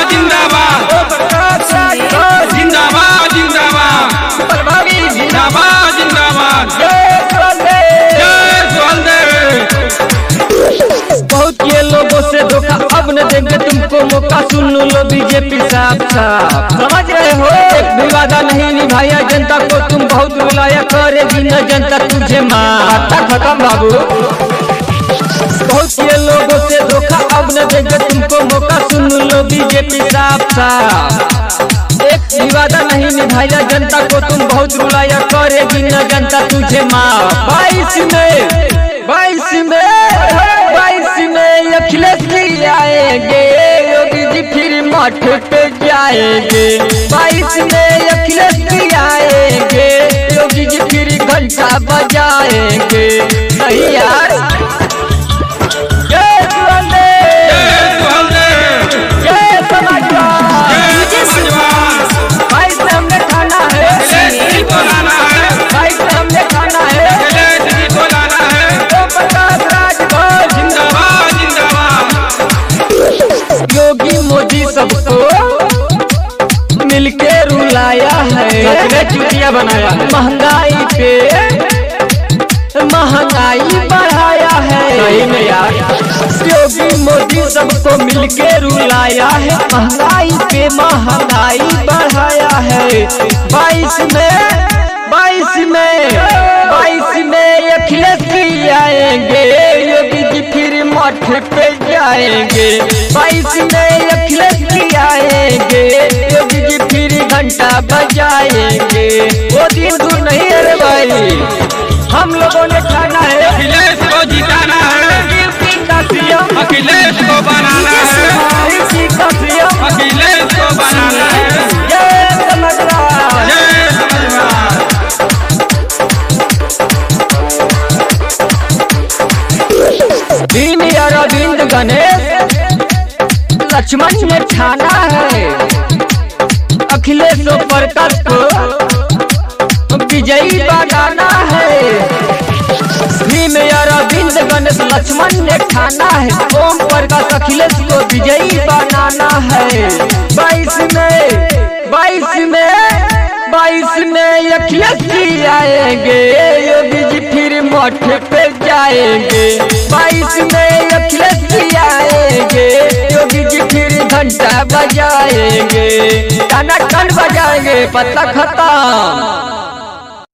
जिंदाबाद जिंदाबाद जिंदाबाद जिंदाबाद जिंदाबाद बहुत ये लोगों से धोखा, अब न देंगे तुमको मौका, सुन लो बीजेपी साफ साफ। समझ रहे हो, एक भी वादा नहीं निभाया जनता को, तुम बहुत रुलाया, करेगी न जनता तुझे मार। खत्म बाबू, बहुत ये लोगों से धोखा, अब न देंगे तुमको मौका, सुन लो बीजेपी साफ साफ। एक भी वादा नहीं निभाया जनता को, तुम बहुत रुलाया, करेगी न जनता तुझे मार। 22 में अखिलेश जी आएंगे, योगी जी फिर मठ पे जाएंगे। 22 में अखिलेश जी आएंगे, योगी जी फिर घंटा बजाएंगे। नहीं यार, जय समाजवाद, जय समाजवाद। 22 में हमने खाना है, 22 में हमने खाना है। योगी मोदी सबको मिलके रुलाया है, चुटिया बनाया है, महंगाई बढ़ाया है। सही में यार, योगी मोदी सबको मिलके रुलाया है, महंगाई बढ़ाया है। 22 में अखिलेश जी आएंगे, योगी जी फिर मठ पे जाएंगे। 22 में अखिलेश जी आएंगे, योगी जी फिर घंटा बजाएंगे। वो दिन दूर नहीं है रे भाई, हम लोगों ने खाना है, अखिलेश को जिताना है, अखिलेश को बनाना है, अखिलेश को बनाना है। जय समाजवाद, जय समाजवाद। भीम अरविंद गणेश लक्ष्मण ने ठाना है, अखिलेश प्रकाश को विजयी बनाना है। भीम अरविंद गणेश लक्ष्मण ने ठाना है, ओम प्रकाश अखिलेश को विजयी बनाना है। 22 में अखिलेश जी आएंगे, योगी जी फिर मठ पे जाएंगे। 22 में अखिलेश जी आएंगे, योगी जी फिर घंटा बजाएंगे, गाना बजाएंगे, पता खत्म।